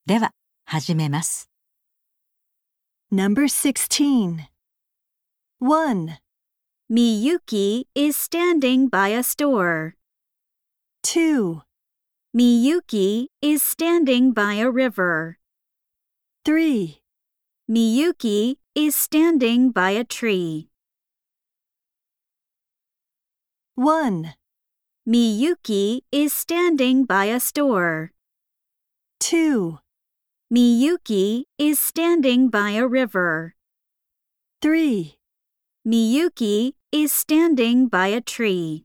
では、始めます。 Number 16. 1, Miyuki is standing by a store. 2, Miyuki is standing by a river. 3, Miyuki is standing by a tree. 1, Miyuki is standing by a store. 2, Miyuki is standing by a river. 3, Miyuki is standing by a tree.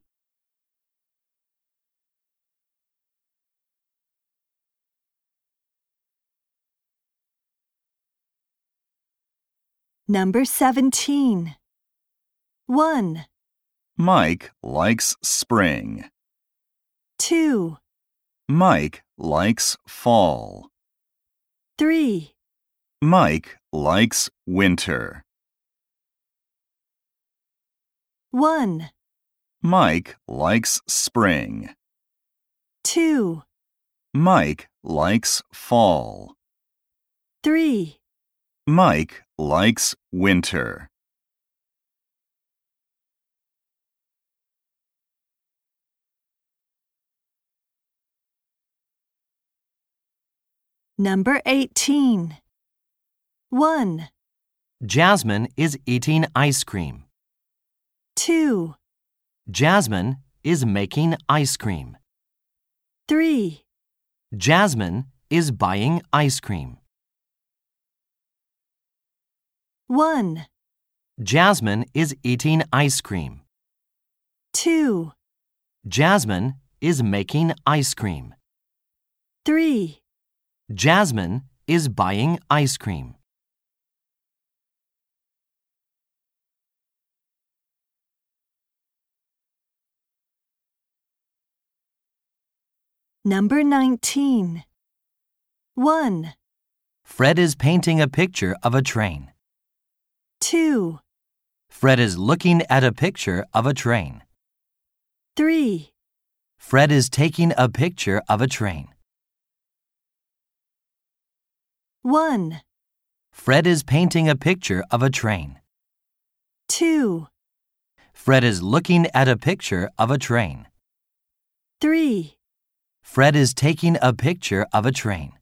Number 17. 1, Mike likes spring. 2, Mike likes fall. 3, Mike likes winter. 1, Mike likes spring. 2, Mike likes fall. 3, Mike likes winter. Number 18. 1, Jasmine is eating ice cream. 2, Jasmine is making ice cream. 3, Jasmine is buying ice cream. 1, Jasmine is eating ice cream. 2, Jasmine is making ice cream. 3, Jasmine is buying ice cream. Number 19. 1, Fred is painting a picture of a train. 2, Fred is looking at a picture of a train. 3, Fred is taking a picture of a train. 1, Fred is painting a picture of a train. 2, Fred is looking at a picture of a train. 3, Fred is taking a picture of a train.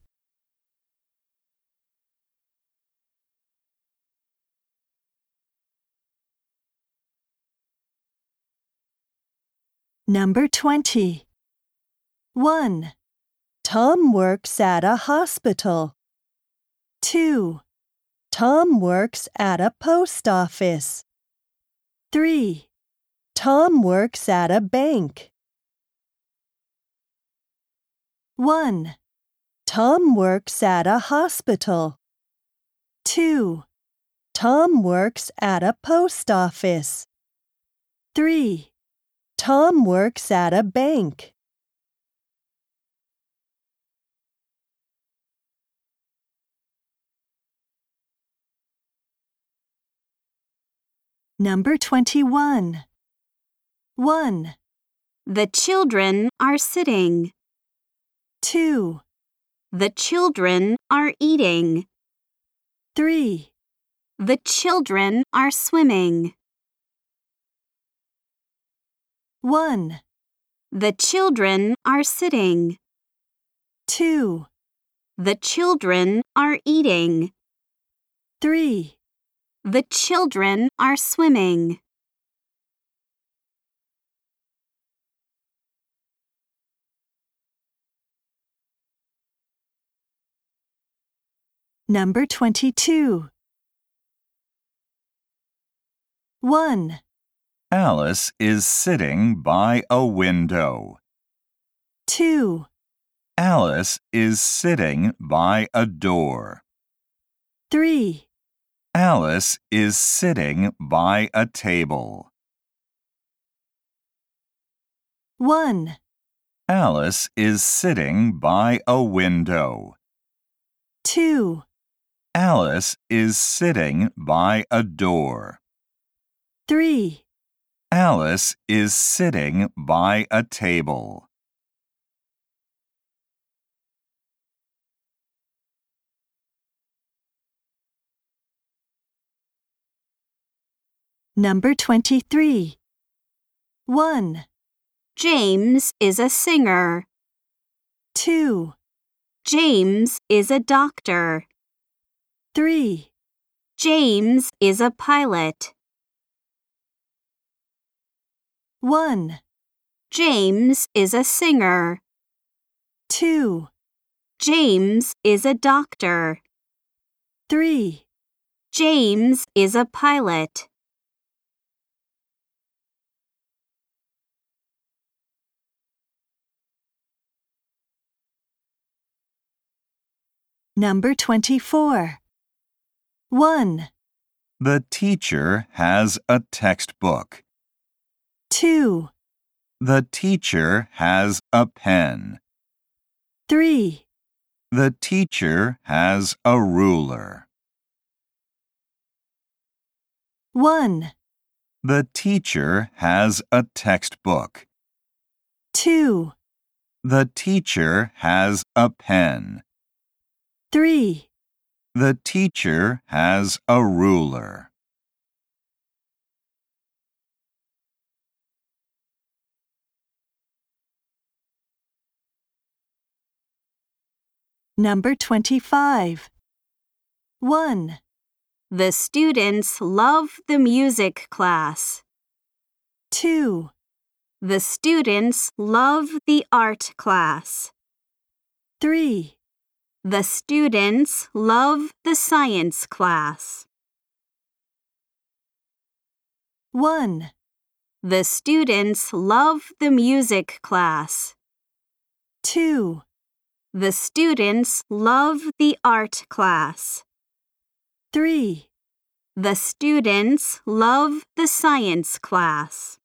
Number 20. 1, Tom works at a hospital. 2, Tom works at a post office. 3, Tom works at a bank. 1, Tom works at a hospital. 2, Tom works at a post office. 3, Tom works at a bank. Number 21. 1, The children are sitting. 2, The children are eating. 3, The children are swimming. 1, The children are sitting. 2, The children are eating. 3, The children are swimming. Number 22. 1, Alice is sitting by a window. 2, Alice is sitting by a door. 3, Alice is sitting by a table. 1, Alice is sitting by a window. 2, Alice is sitting by a door. 3, Alice is sitting by a table. Number 23. 1, James is a singer. 2, James is a doctor. 3, James is a pilot. 1, James is a singer. 2, James is a doctor. 3, James is a pilot. Number 24. 1, The teacher has a textbook. 2, The teacher has a pen. 3, The teacher has a ruler. 1, The teacher has a textbook. 2, The teacher has a pen. 3, The teacher has a ruler. Number 25. 1, The students love the music class. 2, The students love the art class. 3, The students love the science class. 1, The students love the music class. 2, The students love the art class. 3, The students love the science class.